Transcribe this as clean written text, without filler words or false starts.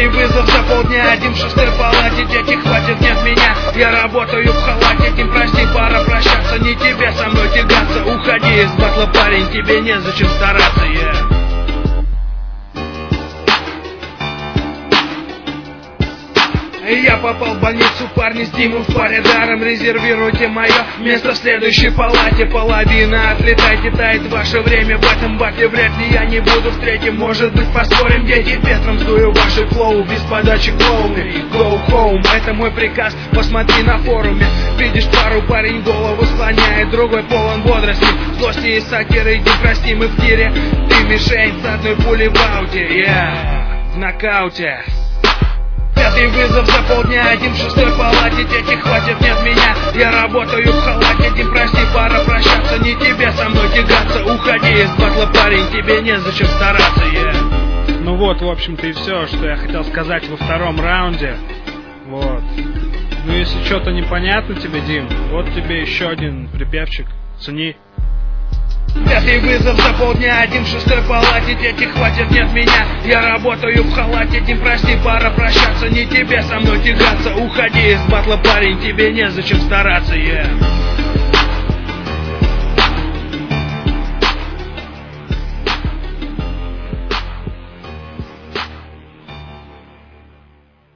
Пятый вызов за полдня, Дим в шестой палате. Дети, хватит, нет меня, я работаю в халате. Дим, прости, пора прощаться, не тебе со мной тягаться. Уходи из батла, парень, тебе незачем стараться, Я попал в больницу, парни, с Димой в паре даром. Резервируйте мое место в следующей палате. Половина отлетайте, тает ваше время. В этом батле вряд ли я не буду в третьем. Может быть, поспорим, дети, ветром сдую ваши флоу. Без подачи клоуны, go home, это мой приказ, посмотри на форуме. Видишь пару, парень голову склоняет, другой полон бодрости, злости и сатиры. Дим, прости, мы в тире, ты мишень с одной пулей в ауте, в нокауте. Пятый вызов за полдня, Дим в шестой палате. Дети, хватит, нет меня, я работаю в халате. Дим, прости, пора прощаться, не тебе со мной тягаться. Уходи из батла, парень, тебе незачем стараться, Ну вот, в общем-то, и все, что я хотел сказать во втором раунде. Вот. Ну, если что-то непонятно тебе, Дим, вот тебе еще один припевчик. Цени. Пятый вызов за полдня, Дим в шестой палате. Дети, хватит, нет меня, я работаю в халате. Дим, прости, пора прощаться, не тебе со мной тягаться. Уходи из батла, парень, тебе незачем стараться,